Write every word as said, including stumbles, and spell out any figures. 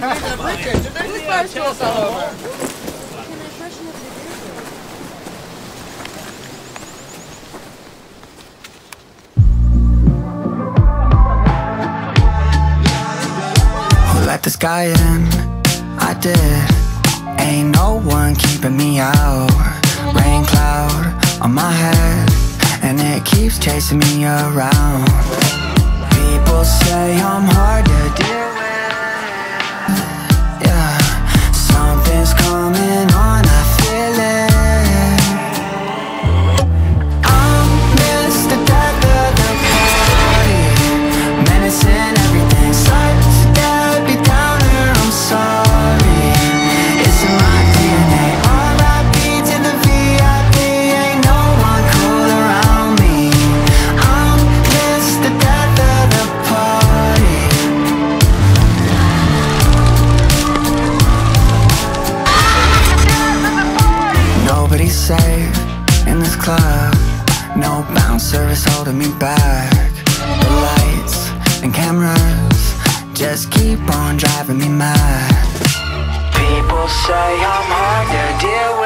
Ты пошел, Солома. Let the sky in, I did. Ain't no one keeping me out. Rain cloud on my head, and it keeps chasing me around. People say I'm hard to deal with. Yeah, something's coming on, I feel it. I'm Mister Death of the party, menacing everything. Such a Debbie Downer, I'm sorry. It's in my D N A. R I P to the V I P, ain't no one cool around me. I'm Mister Death of the party. Nobody's safe in this club. No bouncer is holding me back. The lights and cameras just keep on driving me mad. People say I'm hard to deal with.